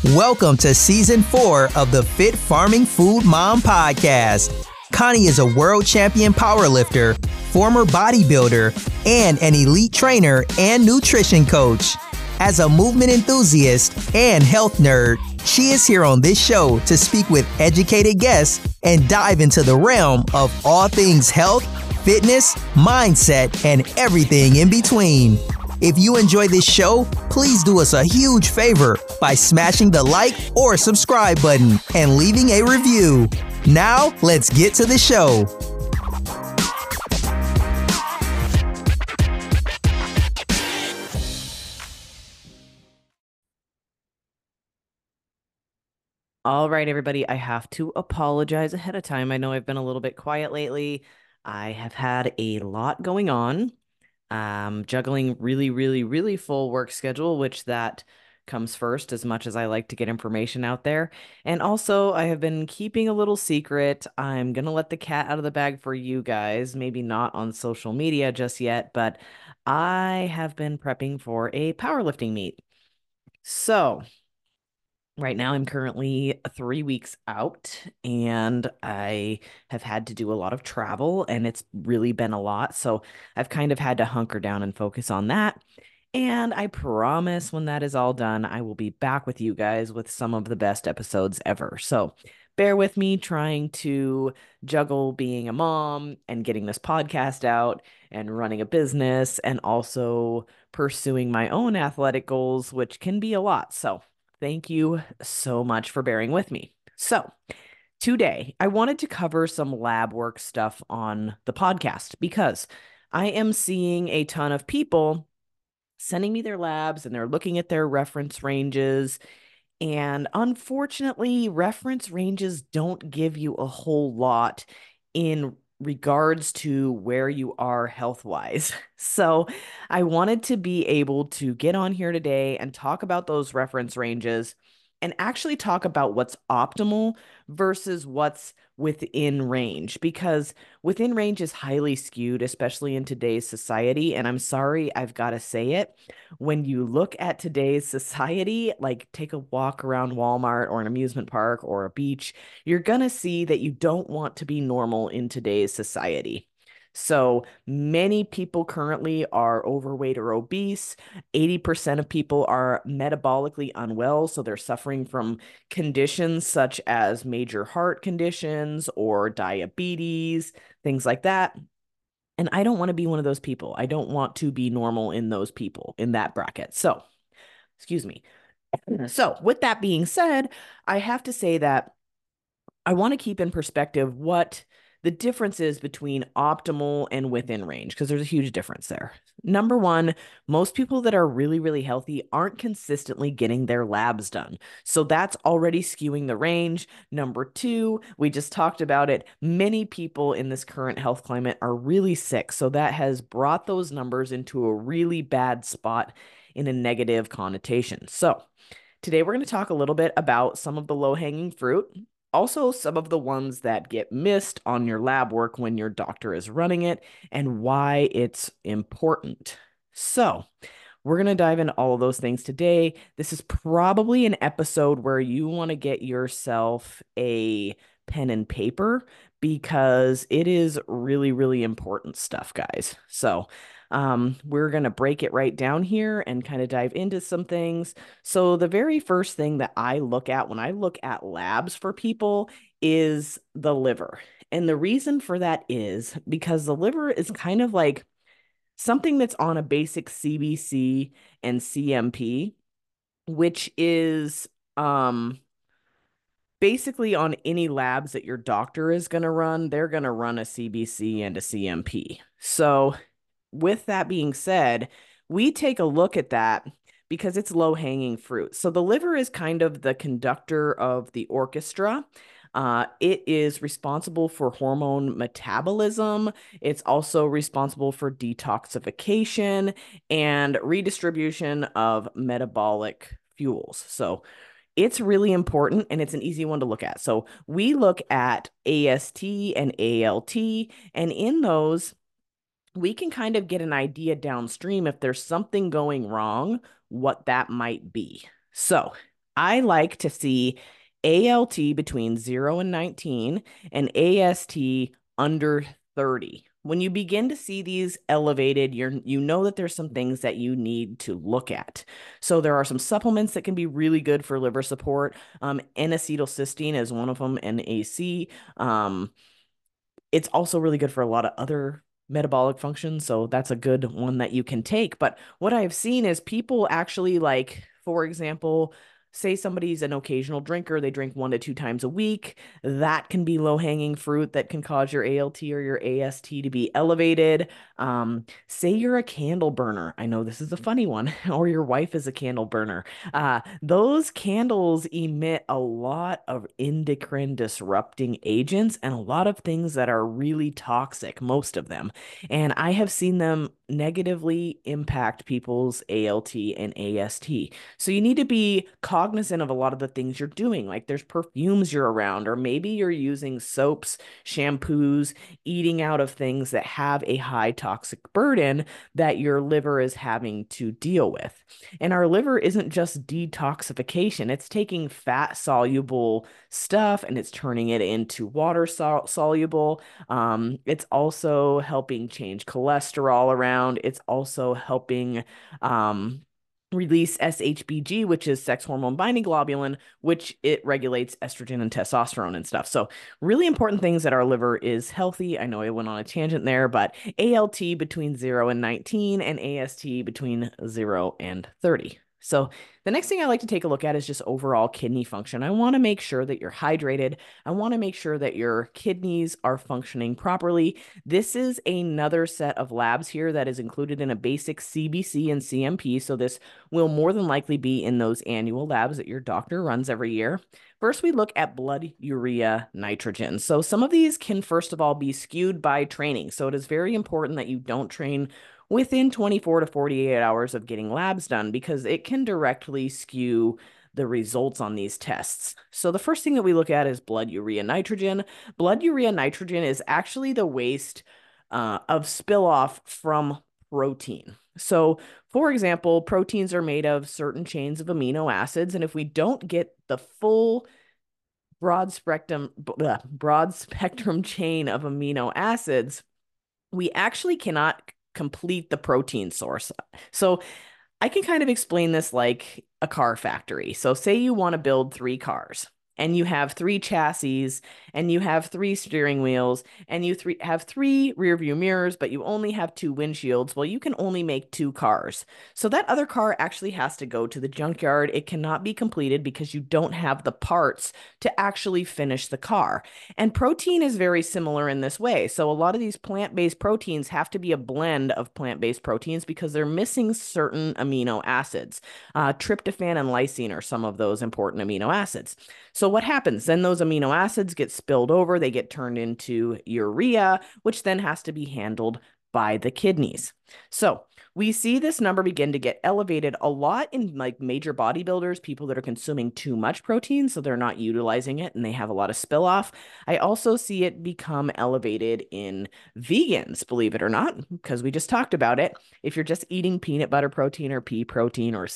Welcome to Season 4 of the Fit Farming Food Mom Podcast. Connie is a world champion powerlifter, former bodybuilder, and an elite trainer and nutrition coach. As a movement enthusiast and health nerd, she is here on this show to speak with educated guests and dive into the realm of all things health, fitness, mindset, and everything in between. If you enjoy this show, please do us a huge favor by smashing the like or subscribe button and leaving a review. Now, let's get to the show. All right, everybody, I have to apologize ahead of time. I know I've been a little bit quiet lately. I have had a lot going on. Juggling really full work schedule, which that comes first as much as I like to get information out there. And also, I have been keeping a little secret. I'm going to let the cat out of the bag for you guys, maybe not on social media just yet, but I have been prepping for a powerlifting meet. So right now, I'm currently 3 weeks out, and I have had to do a lot of travel, and it's really been a lot. So I've kind of had to hunker down and focus on that. And I promise when that is all done, I will be back with you guys with some of the best episodes ever. So bear with me trying to juggle being a mom and getting this podcast out and running a business and also pursuing my own athletic goals, which can be a lot. So thank you so much for bearing with me. So, today I wanted to cover some lab work stuff on the podcast because I am seeing a ton of people sending me their labs and they're looking at their reference ranges. And unfortunately, reference ranges don't give you a whole lot in regards to where you are health-wise. So I wanted to be able to get on here today and talk about those reference ranges and actually talk about what's optimal versus what's within range, because within range is highly skewed, especially in today's society. And I'm sorry, I've got to say it. When you look at today's society, like take a walk around Walmart or an amusement park or a beach, you're going to see that you don't want to be normal in today's society. So many people currently are overweight or obese. 80% of people are metabolically unwell. So they're suffering from conditions such as major heart conditions or diabetes, things like that. And I don't want to be one of those people. I don't want to be normal in those people in that bracket. So, excuse me. So, with that being said, I have to say that I want to keep in perspective what the difference is between optimal and within range, because there's a huge difference there. Number one, most people that are really healthy aren't consistently getting their labs done. So that's already skewing the range. Number two, we just talked about it. Many people in this current health climate are really sick. So that has brought those numbers into a really bad spot in a negative connotation. So today we're going to talk a little bit about some of the low-hanging fruit. Also, some of the ones that get missed on your lab work when your doctor is running it and why it's important. So, we're going to dive into all of those things today. This is probably an episode where you want to get yourself a pen and paper because it is really important stuff, guys. So, we're going to break it right down here and kind of dive into some things. So the very first thing that I look at when I look at labs for people is the liver. And the reason for that is because the liver is kind of like something that's on a basic CBC and CMP, which is basically on any labs that your doctor is going to run, they're going to run a CBC and a CMP. So with that being said, we take a look at that because it's low-hanging fruit. So the liver is kind of the conductor of the orchestra. It is responsible for hormone metabolism. It's also responsible for detoxification and redistribution of metabolic fuels. So it's really important and it's an easy one to look at. So we look at AST and ALT, and in those, we can kind of get an idea downstream if there's something going wrong, what that might be. So I like to see ALT between 0 and 19 and AST under 30. When you begin to see these elevated, you know that there's some things that you need to look at. So there are some supplements that can be really good for liver support. N-acetylcysteine is one of them, NAC. Um, it's also really good for a lot of other metabolic functions. So that's a good one that you can take. But what I've seen is people actually like, for example, say somebody's an occasional drinker, they drink 1 to 2 times a week. That can be low hanging fruit that can cause your ALT or your AST to be elevated. Say you're a candle burner. I know this is a funny one, or your wife is a candle burner. Those candles emit a lot of endocrine disrupting agents and a lot of things that are really toxic, most of them. And I have seen them negatively impact people's ALT and AST. So you need to be cognizant of a lot of the things you're doing. Like there's perfumes you're around, or maybe you're using soaps, shampoos, eating out of things that have a high toxic burden that your liver is having to deal with. And our liver isn't just detoxification, it's taking fat soluble stuff and it's turning it into water soluble. It's also helping change cholesterol around. It's also helping release SHBG, which is sex hormone binding globulin, which it regulates estrogen and testosterone and stuff. So really important things that our liver is healthy. I know I went on a tangent there, but ALT between 0 and 19 and AST between 0 and 30. So the next thing I like to take a look at is just overall kidney function. I want to make sure that you're hydrated. I want to make sure that your kidneys are functioning properly. This is another set of labs here that is included in a basic CBC and CMP. So this will more than likely be in those annual labs that your doctor runs every year. First, we look at blood urea nitrogen. So some of these can, first of all, be skewed by training. So it is very important that you don't train within 24 to 48 hours of getting labs done because it can directly skew the results on these tests. So the first thing that we look at is blood urea nitrogen. Blood urea nitrogen is actually the waste of spill off from protein. So, for example, proteins are made of certain chains of amino acids, and if we don't get the full broad spectrum chain of amino acids, we actually cannot complete the protein source. So I can kind of explain this like a car factory. So say you want to build 3 cars and you have 3 chassis and you have 3 steering wheels and you have 3 rear view mirrors, but you only have 2 windshields. Well, you can only make 2 cars. So that other car actually has to go to the junkyard. It cannot be completed because you don't have the parts to actually finish the car. And protein is very similar in this way. So a lot of these plant-based proteins have to be a blend of plant-based proteins because they're missing certain amino acids. Tryptophan and lysine are some of those important amino acids. So what happens? Then those amino acids get spilled over, they get turned into urea, which then has to be handled by the kidneys. So we see this number begin to get elevated a lot in like major bodybuilders, people that are consuming too much protein, so they're not utilizing it and they have a lot of spill off. I also see it become elevated in vegans, believe it or not, because we just talked about it. If you're just eating peanut butter protein or pea protein or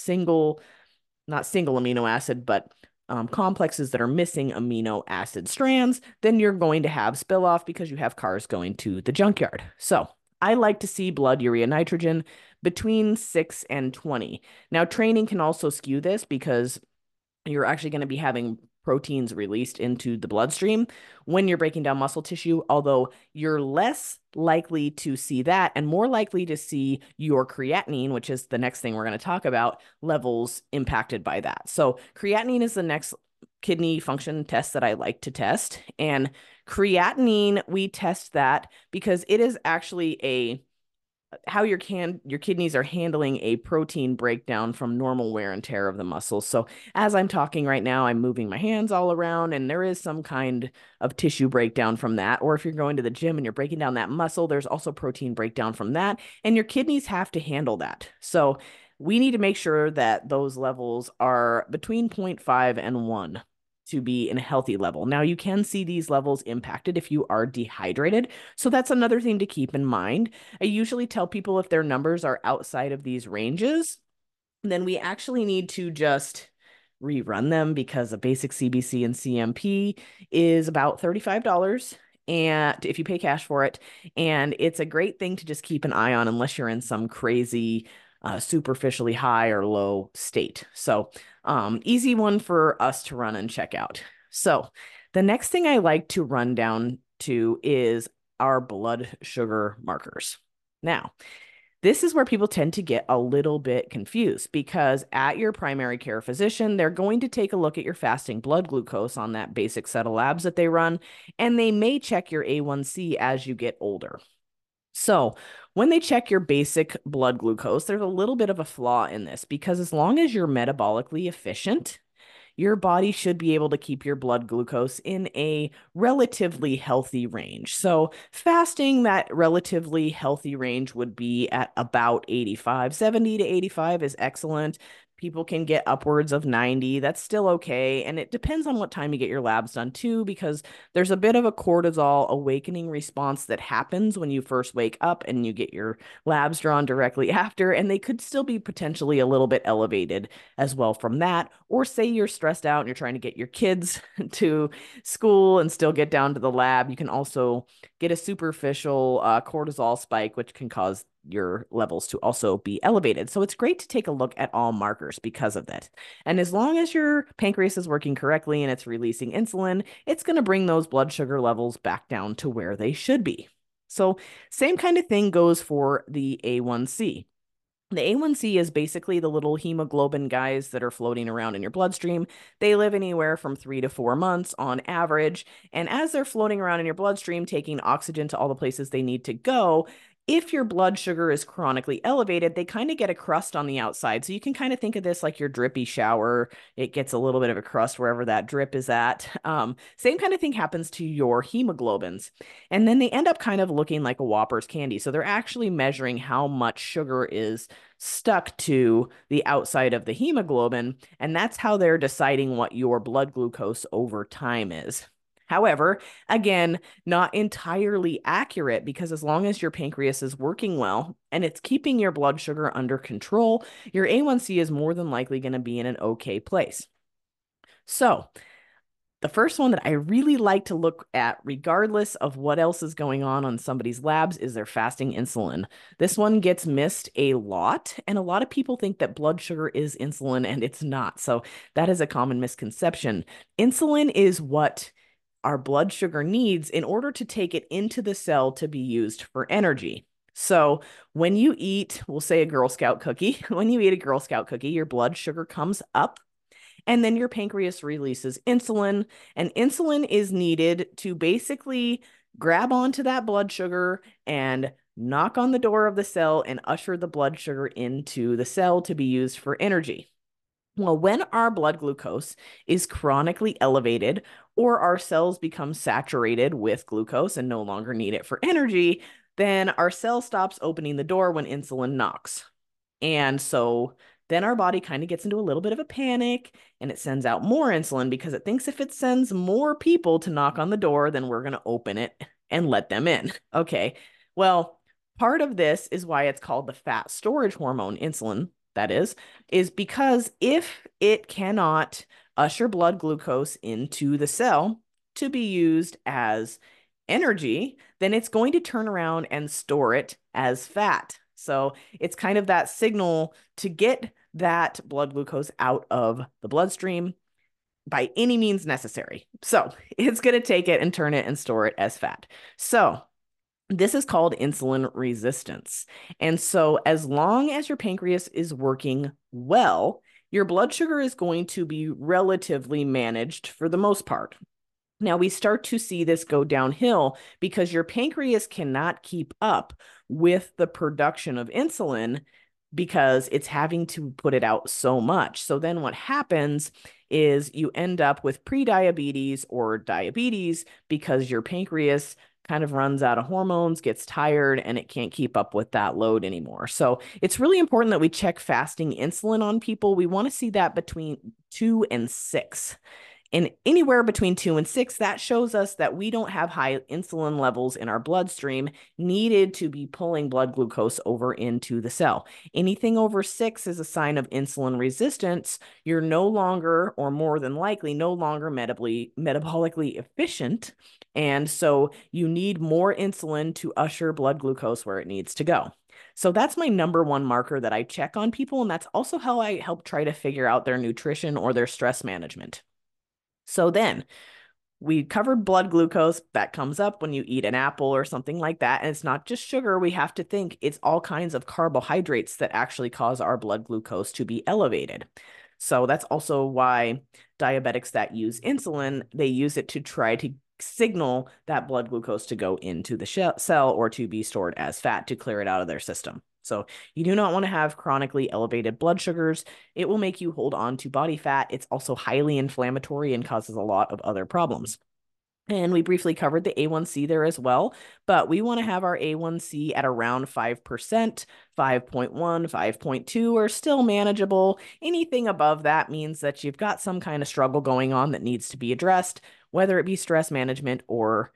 not single amino acid, but complexes that are missing amino acid strands, then you're going to have spill off because you have cars going to the junkyard. So I like to see blood urea nitrogen between 6 and 20. Now, training can also skew this because you're actually going to be having proteins released into the bloodstream when you're breaking down muscle tissue, although you're less likely to see that and more likely to see your creatinine, which is the next thing we're going to talk about, levels impacted by that. So creatinine is the next kidney function test that I like to test. And creatinine, we test that because it is actually how your kidneys are handling a protein breakdown from normal wear and tear of the muscles. So as I'm talking right now, I'm moving my hands all around and there is some kind of tissue breakdown from that. Or if you're going to the gym and you're breaking down that muscle, there's also protein breakdown from that. And your kidneys have to handle that. So we need to make sure that those levels are between 0.5 and 1 to be in a healthy level. Now, you can see these levels impacted if you are dehydrated. So that's another thing to keep in mind. I usually tell people if their numbers are outside of these ranges, then we actually need to just rerun them because a basic CBC and CMP is about $35 and if you pay cash for it, and it's a great thing to just keep an eye on unless you're in some crazy superficially high or low state. So easy one for us to run and check out. So the next thing I like to run down to is our blood sugar markers. Now, this is where people tend to get a little bit confused because at your primary care physician, they're going to take a look at your fasting blood glucose on that basic set of labs that they run, and they may check your A1C as you get older. So when they check your basic blood glucose, there's a little bit of a flaw in this because as long as you're metabolically efficient, your body should be able to keep your blood glucose in a relatively healthy range. So fasting, that relatively healthy range would be at about 85. 70 to 85 is excellent. People can get upwards of 90. That's still okay. And it depends on what time you get your labs done too, because there's a bit of a cortisol awakening response that happens when you first wake up and you get your labs drawn directly after, and they could still be potentially a little bit elevated as well from that. Or say you're stressed out and you're trying to get your kids to school and still get down to the lab, you can also get a superficial cortisol spike, which can cause your levels to also be elevated. So it's great to take a look at all markers because of that. And as long as your pancreas is working correctly and it's releasing insulin, it's going to bring those blood sugar levels back down to where they should be. So same kind of thing goes for the A1C. The A1C is basically the little hemoglobin guys that are floating around in your bloodstream. They live anywhere from 3 to 4 months on average. And as they're floating around in your bloodstream, taking oxygen to all the places they need to go, if your blood sugar is chronically elevated, they kind of get a crust on the outside. So you can kind of think of this like your drippy shower. It gets a little bit of a crust wherever that drip is at. Same kind of thing happens to your hemoglobins. And then they end up kind of looking like a Whopper's candy. So they're actually measuring how much sugar is stuck to the outside of the hemoglobin. And that's how they're deciding what your blood glucose over time is. However, again, not entirely accurate because as long as your pancreas is working well and it's keeping your blood sugar under control, your A1C is more than likely going to be in an okay place. So the first one that I really like to look at, regardless of what else is going on somebody's labs, is their fasting insulin. This one gets missed a lot, and a lot of people think that blood sugar is insulin, and it's not. So that is a common misconception. Insulin is what our blood sugar needs in order to take it into the cell to be used for energy. So when you eat, we'll say a Girl Scout cookie, when you eat a Girl Scout cookie, your blood sugar comes up and then your pancreas releases insulin, and insulin is needed to basically grab onto that blood sugar and knock on the door of the cell and usher the blood sugar into the cell to be used for energy. Well, when our blood glucose is chronically elevated or our cells become saturated with glucose and no longer need it for energy, then our cell stops opening the door when insulin knocks. And so then our body kind of gets into a little bit of a panic and it sends out more insulin because it thinks if it sends more people to knock on the door, then we're going to open it and let them in. Okay, well, part of this is why it's called the fat storage hormone, insulin, that is because if it cannot usher blood glucose into the cell to be used as energy, then it's going to turn around and store it as fat. So it's kind of that signal to get that blood glucose out of the bloodstream by any means necessary. So it's going to take it and turn it and store it as fat. So this is called insulin resistance. And so as long as your pancreas is working well, your blood sugar is going to be relatively managed for the most part. Now we start to see this go downhill because your pancreas cannot keep up with the production of insulin because it's having to put it out so much. So then what happens is you end up with prediabetes or diabetes because your pancreas kind of runs out of hormones, gets tired, and it can't keep up with that load anymore. So it's really important that we check fasting insulin on people. We want to see that between 2 and 6. And anywhere between 2 and 6, that shows us that we don't have high insulin levels in our bloodstream needed to be pulling blood glucose over into the cell. Anything over 6 is a sign of insulin resistance. You're no longer, or more than likely, no longer metabolically efficient. And so you need more insulin to usher blood glucose where it needs to go. So that's my number one marker that I check on people. And that's also how I help try to figure out their nutrition or their stress management. So then we covered blood glucose. That comes up when you eat an apple or something like that. And it's not just sugar. We have to think it's all kinds of carbohydrates that actually cause our blood glucose to be elevated. So that's also why diabetics that use insulin, they use it to try to signal that blood glucose to go into the cell or to be stored as fat to clear it out of their system. So you do not want to have chronically elevated blood sugars. It will make you hold on to body fat. It's also highly inflammatory and causes a lot of other problems. And we briefly covered the A1C there as well, but we want to have our A1C at around 5%, 5.1, 5.2 are still manageable. Anything above that means that you've got some kind of struggle going on that needs to be addressed, whether it be stress management or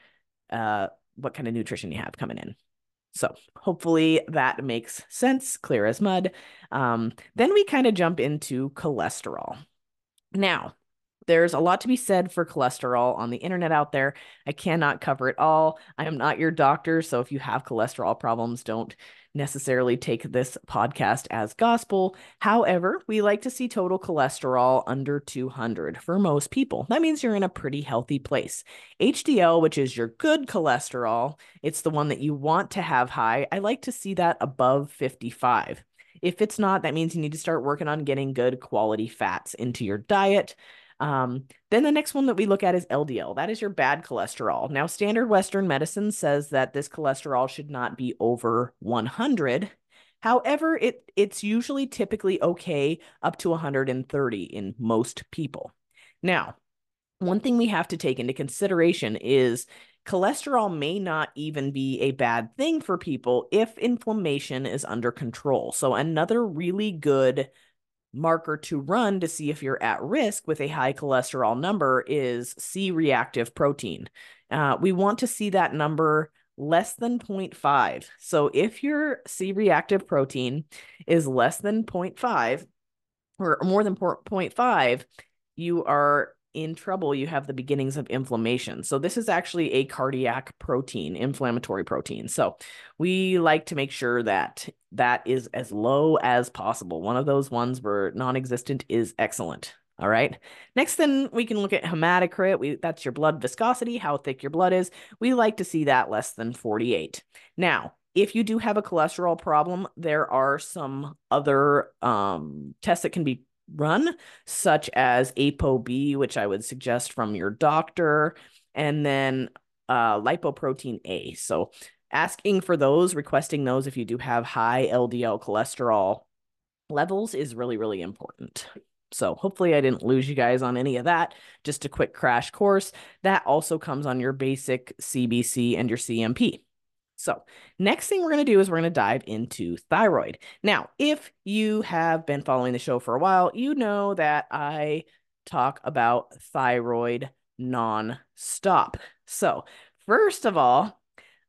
what kind of nutrition you have coming in. So hopefully that makes sense, clear as mud. Then we kind of jump into cholesterol. Now, there's a lot to be said for cholesterol on the internet out there. I cannot cover it all. I am not your doctor, so if you have cholesterol problems, don't necessarily take this podcast as gospel. However, we like to see total cholesterol under 200 for most people. That means you're in a pretty healthy place. HDL, which is your good cholesterol, it's the one that you want to have high. I like to see that above 55. If it's not, that means you need to start working on getting good quality fats into your diet. Then the next one that we look at is LDL. That is your bad cholesterol. Now, standard Western medicine says that this cholesterol should not be over 100. However, it's usually typically okay up to 130 in most people. Now, one thing we have to take into consideration is cholesterol may not even be a bad thing for people if inflammation is under control. So another really good marker to run to see if you're at risk with a high cholesterol number is C-reactive protein. We want to see that number less than 0.5. So if your C-reactive protein is less than 0.5 or more than 0.5, you are in trouble. You have the beginnings of inflammation. So this is actually a cardiac protein, inflammatory protein. So we like to make sure that that is as low as possible. One of those ones where non-existent is excellent. All right. Next, then we can look at hematocrit. That's your blood viscosity, how thick your blood is. We like to see that less than 48. Now, if you do have a cholesterol problem, there are some other tests that can be run, such as ApoB, which I would suggest from your doctor, and then lipoprotein A. So asking for those, requesting those if you do have high LDL cholesterol levels is really, really important. So hopefully I didn't lose you guys on any of that. Just a quick crash course. That also comes on your basic CBC and your CMP. So next thing we're going to do is we're going to dive into thyroid. Now, if you have been following the show for a while, you know that I talk about thyroid non-stop. So first of all,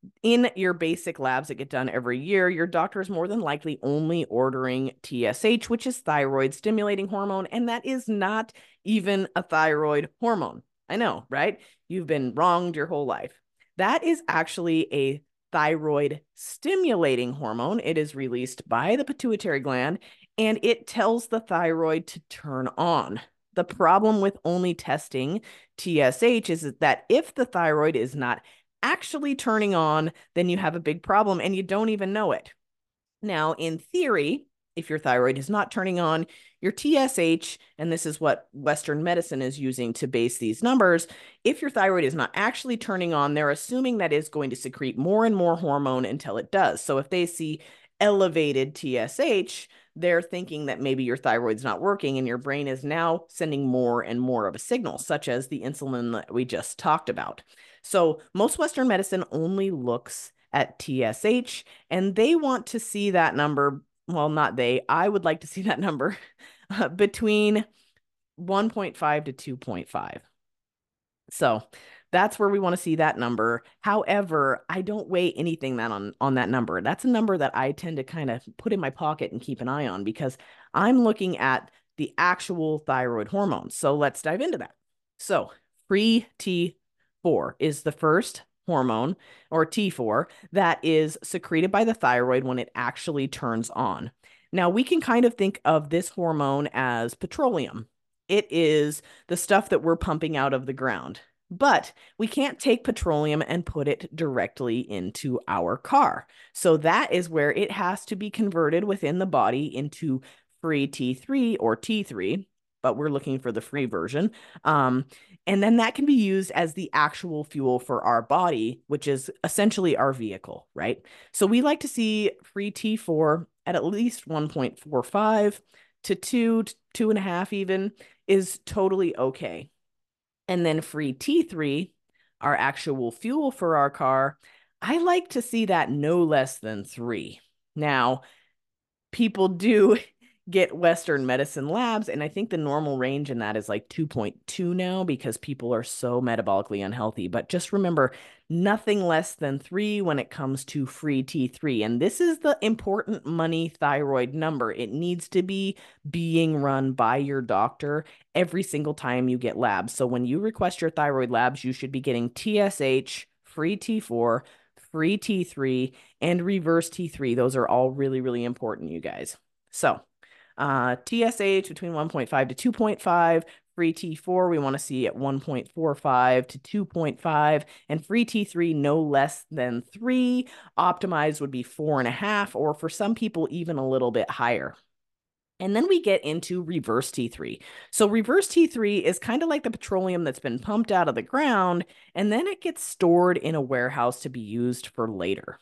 in your basic labs that get done every year, your doctor is more than likely only ordering TSH, which is thyroid stimulating hormone, and that is not even a thyroid hormone. I know, right? You've been wronged your whole life. That is actually a thyroid stimulating hormone. It is released by the pituitary gland, and it tells the thyroid to turn on. The problem with only testing TSH is that if the thyroid is not actually turning on, then you have a big problem and you don't even know it. Now, in theory, if your thyroid is not turning on, your TSH, and this is what Western medicine is using to base these numbers, if your thyroid is not actually turning on, they're assuming that it's going to secrete more and more hormone until it does. So if they see elevated TSH, they're thinking that maybe your thyroid's not working and your brain is now sending more and more of a signal, such as the insulin that we just talked about. So most Western medicine only looks at TSH, and they want to see that number. Well, not they. I would like to see that number between 1.5 to 2.5. So that's where we want to see that number. However, I don't weigh anything that on that number. That's a number that I tend to kind of put in my pocket and keep an eye on because I'm looking at the actual thyroid hormones. So let's dive into that. So free T4 is the first hormone, or T4, that is secreted by the thyroid when it actually turns on. Now, we can kind of think of this hormone as petroleum. It is the stuff that we're pumping out of the ground. But we can't take petroleum and put it directly into our car. So that is where it has to be converted within the body into free T3 or T3, but we're looking for the free version. And then that can be used as the actual fuel for our body, which is essentially our vehicle, right? So we like to see free T4 at least 1.45 to 2.5 even is totally okay. And then free T3, our actual fuel for our car, I like to see that no less than 3. Now, people do get Western medicine labs, and I think the normal range in that is like 2.2 now because people are so metabolically unhealthy. But just remember, nothing less than 3 when it comes to free T3. And this is the important money thyroid number. It needs to be being run by your doctor every single time you get labs. So when you request your thyroid labs, you should be getting TSH, free T4, free T3, and reverse T3. Those are all really, really important, you guys. So TSH between 1.5 to 2.5, free T4 we want to see at 1.45 to 2.5, and free T3 no less than 3. Optimized would be 4.5, or for some people, even a little bit higher. And then we get into reverse T3. So reverse T3 is kind of like the petroleum that's been pumped out of the ground, and then it gets stored in a warehouse to be used for later.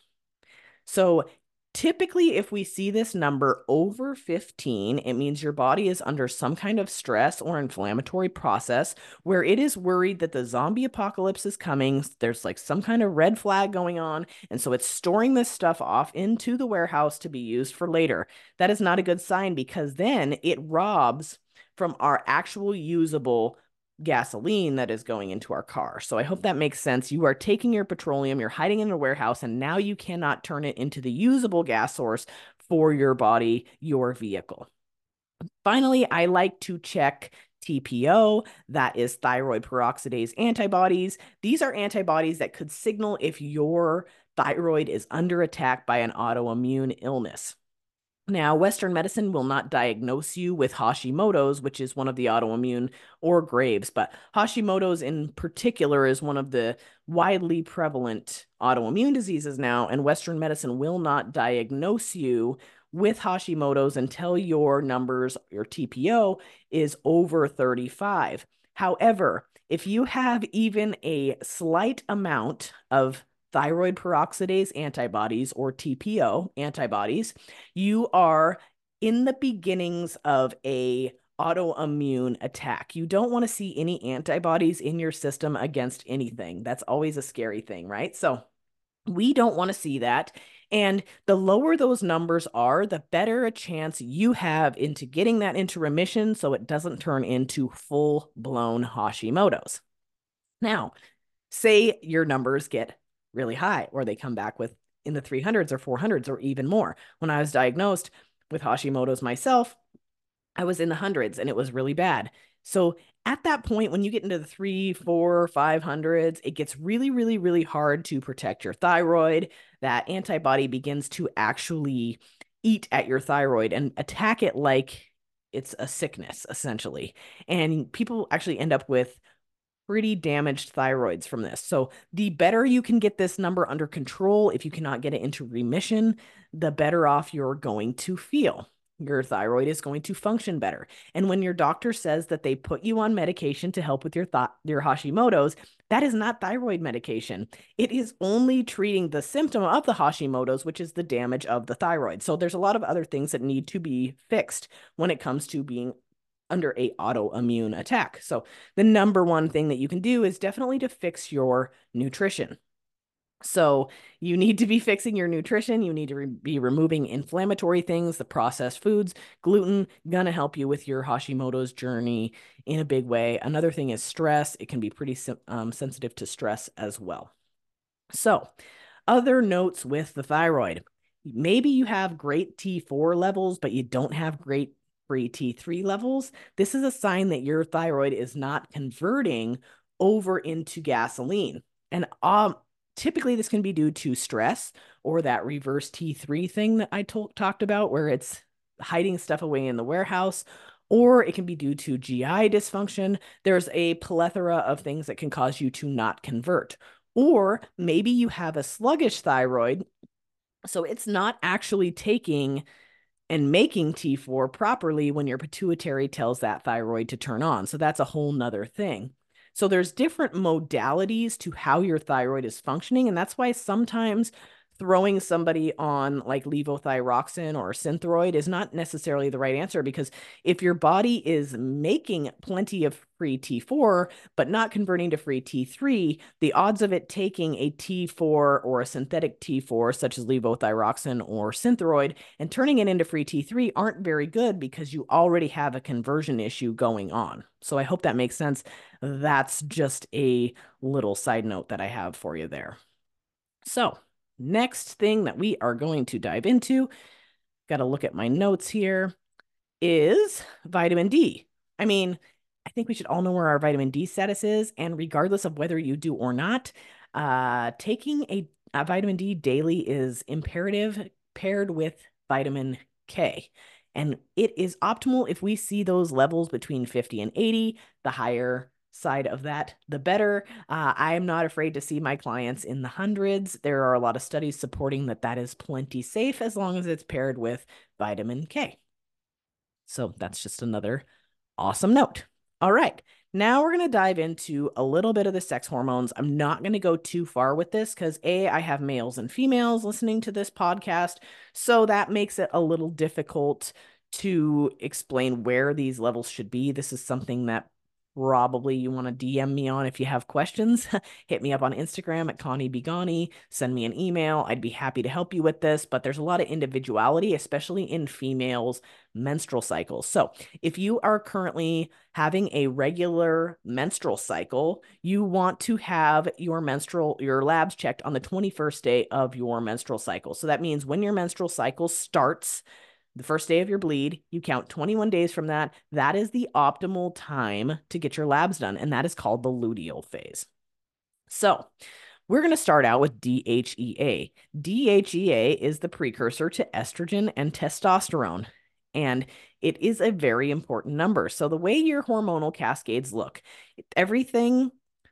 So typically, if we see this number over 15, it means your body is under some kind of stress or inflammatory process where it is worried that the zombie apocalypse is coming. There's like some kind of red flag going on. And so it's storing this stuff off into the warehouse to be used for later. That is not a good sign because then it robs from our actual usable gasoline that is going into our car. So I hope that makes sense. You are taking your petroleum, you're hiding in a warehouse, and now you cannot turn it into the usable gas source for your body, your vehicle. Finally, I like to check TPO, that is thyroid peroxidase antibodies. These are antibodies that could signal if your thyroid is under attack by an autoimmune illness. Now, Western medicine will not diagnose you with Hashimoto's, which is one of the autoimmune, or Graves', but Hashimoto's in particular is one of the widely prevalent autoimmune diseases now, and Western medicine will not diagnose you with Hashimoto's until your numbers, your TPO, is over 35. However, if you have even a slight amount of thyroid peroxidase antibodies, or TPO antibodies, you are in the beginnings of a autoimmune attack. You don't want to see any antibodies in your system against anything. That's always a scary thing, right? So we don't want to see that. And the lower those numbers are, the better a chance you have into getting that into remission so it doesn't turn into full-blown Hashimoto's. Now, say your numbers get really high or they come back with in the 300s or 400s or even more. When I was diagnosed with Hashimoto's myself, I was in the hundreds and it was really bad. So at that point, when you get into the 3, 4, 500s, it gets really, really, really hard to protect your thyroid. That antibody begins to actually eat at your thyroid and attack it like it's a sickness, essentially. And people actually end up with pretty damaged thyroids from this. So the better you can get this number under control, if you cannot get it into remission, the better off you're going to feel. Your thyroid is going to function better. And when your doctor says that they put you on medication to help with your Hashimoto's, that is not thyroid medication. It is only treating the symptom of the Hashimoto's, which is the damage of the thyroid. So there's a lot of other things that need to be fixed when it comes to being under a autoimmune attack. So the number one thing that you can do is definitely to fix your nutrition. So you need to be fixing your nutrition. You need to be removing inflammatory things, the processed foods, gluten, gonna help you with your Hashimoto's journey in a big way. Another thing is stress. It can be pretty sensitive to stress as well. So other notes with the thyroid. Maybe you have great T4 levels, but you don't have great free T3 levels. This is a sign that your thyroid is not converting over into gasoline. And typically this can be due to stress or that reverse T3 thing that I talked about, where it's hiding stuff away in the warehouse, or it can be due to GI dysfunction. There's a plethora of things that can cause you to not convert. Or maybe you have a sluggish thyroid, so it's not actually taking and making T4 properly when your pituitary tells that thyroid to turn on. So that's a whole nother thing. So there's different modalities to how your thyroid is functioning. And that's why sometimes throwing somebody on like levothyroxine or Synthroid is not necessarily the right answer, because if your body is making plenty of free T4 but not converting to free T3, the odds of it taking a T4 or a synthetic T4 such as levothyroxine or Synthroid and turning it into free T3 aren't very good, because you already have a conversion issue going on. So I hope that makes sense. That's just a little side note that I have for you there. So next thing that we are going to dive into, got to look at my notes here, is vitamin D. I mean, I think we should all know where our vitamin D status is, and regardless of whether you do or not, taking a vitamin D daily is imperative, paired with vitamin K. And it is optimal if we see those levels between 50 and 80. The higher side of that, the better. I am not afraid to see my clients in the hundreds. There are a lot of studies supporting that that is plenty safe as long as it's paired with vitamin K. So that's just another awesome note. All right. Now we're going to dive into a little bit of the sex hormones. I'm not going to go too far with this because I have males and females listening to this podcast. So that makes it a little difficult to explain where these levels should be. This is something that probably you want to DM me on if you have questions. Hit me up on Instagram at Connie Bigani. Send me an email. I'd be happy to help you with this, but there's a lot of individuality, especially in females' menstrual cycles. So if you are currently having a regular menstrual cycle, you want to have your labs checked on the 21st day of your menstrual cycle. So that means when your menstrual cycle starts, the first day of your bleed, you count 21 days from that. That is the optimal time to get your labs done, and that is called the luteal phase. So we're going to start out with DHEA. DHEA is the precursor to estrogen and testosterone, and it is a very important number. So the way your hormonal cascades look, everything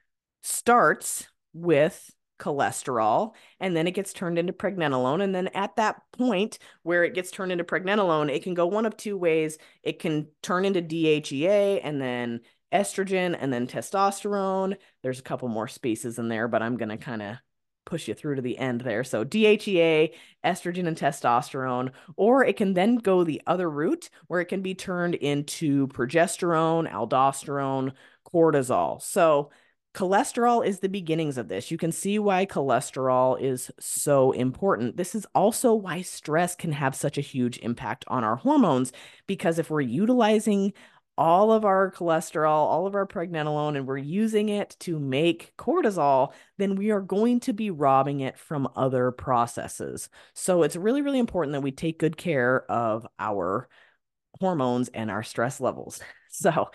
starts with cholesterol, and then it gets turned into pregnenolone. And then at that point where it gets turned into pregnenolone, it can go one of two ways. It can turn into DHEA and then estrogen and then testosterone. There's a couple more spaces in there, but I'm going to kind of push you through to the end there. So DHEA, estrogen, and testosterone, or it can then go the other route where it can be turned into progesterone, aldosterone, cortisol. So cholesterol is the beginnings of this. You can see why cholesterol is so important. This is also why stress can have such a huge impact on our hormones, because if we're utilizing all of our cholesterol, all of our pregnenolone, and we're using it to make cortisol, then we are going to be robbing it from other processes. So it's really, really important that we take good care of our hormones and our stress levels. So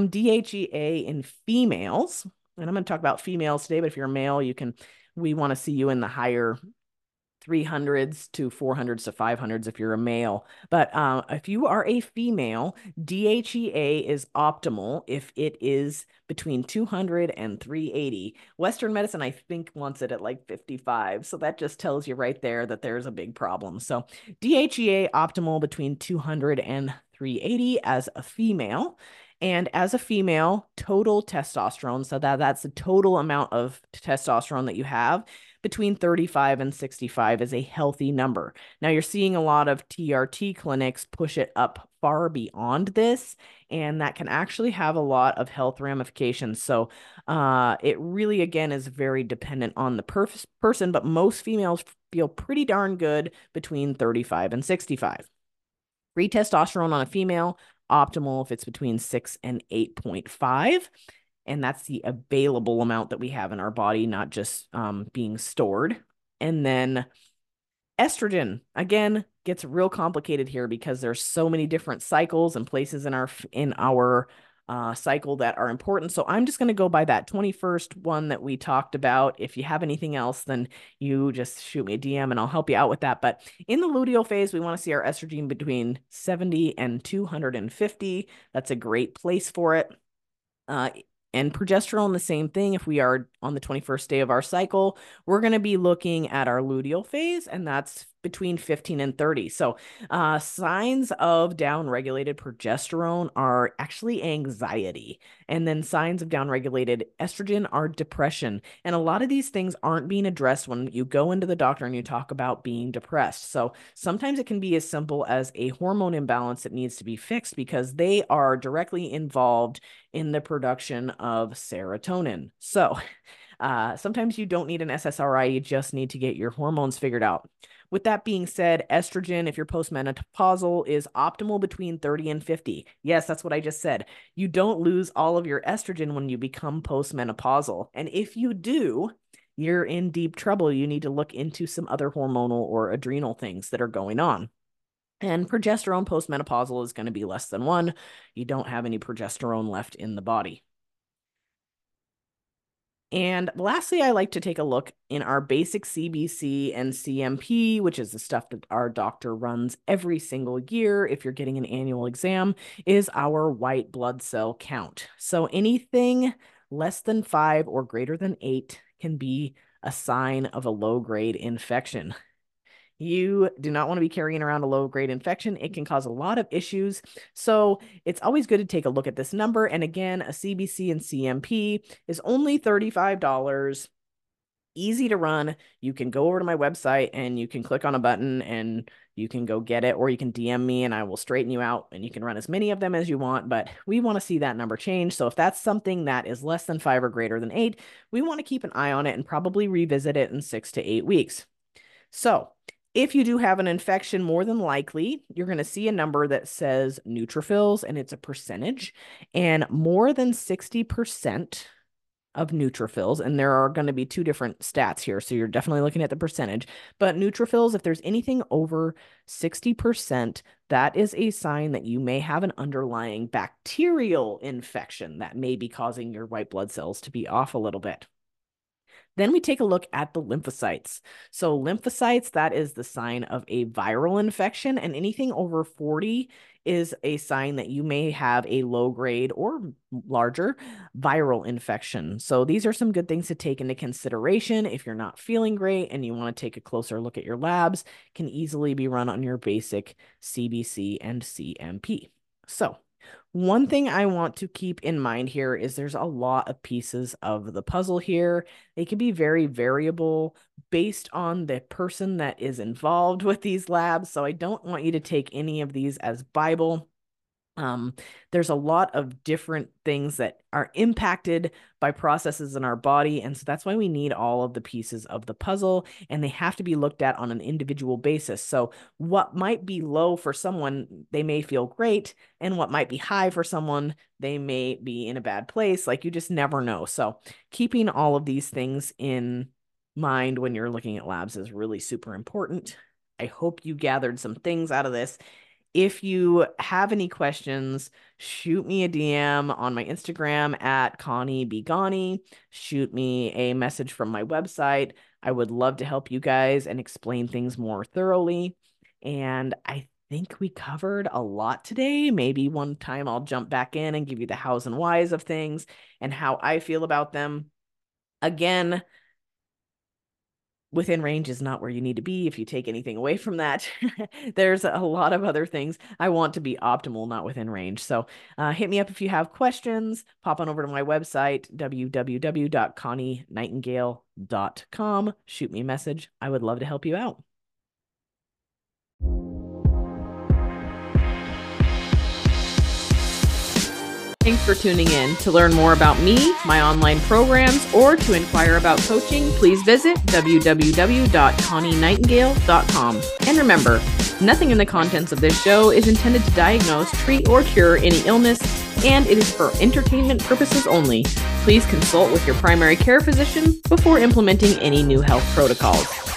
DHEA in females, and I'm going to talk about females today, but if you're a male, we want to see you in the higher 300s to 400s to 500s if you're a male. But if you are a female, DHEA is optimal if it is between 200 and 380. Western medicine, I think, wants it at like 55. So that just tells you right there that there's a big problem. So DHEA optimal between 200 and 380 as a female. And as a female, total testosterone, so that's the total amount of testosterone that you have, between 35 and 65 is a healthy number. Now, you're seeing a lot of TRT clinics push it up far beyond this, and that can actually have a lot of health ramifications. So it really, again, is very dependent on the person, but most females feel pretty darn good between 35 and 65. Free testosterone on a female, optimal if it's between 6 and 8.5. And that's the available amount that we have in our body, not just being stored. And then estrogen, again, gets real complicated here because there's so many different cycles and places in our cycle that are important. So I'm just going to go by that 21st one that we talked about. If you have anything else, then you just shoot me a DM and I'll help you out with that. But in the luteal phase, we want to see our estrogen between 70 and 250. That's a great place for it. And progesterone, the same thing. If we are on the 21st day of our cycle, we're going to be looking at our luteal phase, and that's between 15 and 30. So signs of downregulated progesterone are actually anxiety. And then signs of downregulated estrogen are depression. And a lot of these things aren't being addressed when you go into the doctor and you talk about being depressed. So sometimes it can be as simple as a hormone imbalance that needs to be fixed because they are directly involved in the production of serotonin. So sometimes you don't need an SSRI, you just need to get your hormones figured out. With that being said, estrogen, if you're postmenopausal, is optimal between 30 and 50. Yes, that's what I just said. You don't lose all of your estrogen when you become postmenopausal. And if you do, you're in deep trouble. You need to look into some other hormonal or adrenal things that are going on. And progesterone postmenopausal is going to be less than 1. You don't have any progesterone left in the body. And lastly, I like to take a look in our basic CBC and CMP, which is the stuff that our doctor runs every single year if you're getting an annual exam, is our white blood cell count. So anything less than 5 or greater than 8 can be a sign of a low-grade infection. You do not want to be carrying around a low-grade infection. It can cause a lot of issues. So it's always good to take a look at this number. And again, a CBC and CMP is only $35. Easy to run. You can go over to my website and you can click on a button and you can go get it, or you can DM me and I will straighten you out and you can run as many of them as you want. But we want to see that number change. So if that's something that is less than 5 or greater than 8, we want to keep an eye on it and probably revisit it in 6 to 8 weeks. So if you do have an infection, more than likely, you're going to see a number that says neutrophils, and it's a percentage. And more than 60% of neutrophils, and there are going to be 2 different stats here, so you're definitely looking at the percentage. But neutrophils, if there's anything over 60%, that is a sign that you may have an underlying bacterial infection that may be causing your white blood cells to be off a little bit. Then we take a look at the lymphocytes. So lymphocytes, that is the sign of a viral infection, and anything over 40 is a sign that you may have a low grade or larger viral infection. So these are some good things to take into consideration. If you're not feeling great and you want to take a closer look at your labs, can easily be run on your basic CBC and CMP. So one thing I want to keep in mind here is there's a lot of pieces of the puzzle here. They can be very variable based on the person that is involved with these labs. So I don't want you to take any of these as Bible. There's a lot of different things that are impacted by processes in our body. And so that's why we need all of the pieces of the puzzle, and they have to be looked at on an individual basis. So what might be low for someone, they may feel great, and what might be high for someone, they may be in a bad place. Like, you just never know. So keeping all of these things in mind when you're looking at labs is really super important. I hope you gathered some things out of this. If you have any questions, shoot me a DM on my Instagram at Connie Begani. Shoot me a message from my website. I would love to help you guys and explain things more thoroughly. And I think we covered a lot today. Maybe one time I'll jump back in and give you the hows and whys of things and how I feel about them. Again, within range is not where you need to be. If you take anything away from that, there's a lot of other things. I want to be optimal, not within range. So hit me up if you have questions. Pop on over to my website, www.connienightingale.com. Shoot me a message. I would love to help you out. Thanks for tuning in. To learn more about me, my online programs, or to inquire about coaching, please visit www.connienightingale.com. And remember, nothing in the contents of this show is intended to diagnose, treat, or cure any illness, and it is for entertainment purposes only. Please consult with your primary care physician before implementing any new health protocols.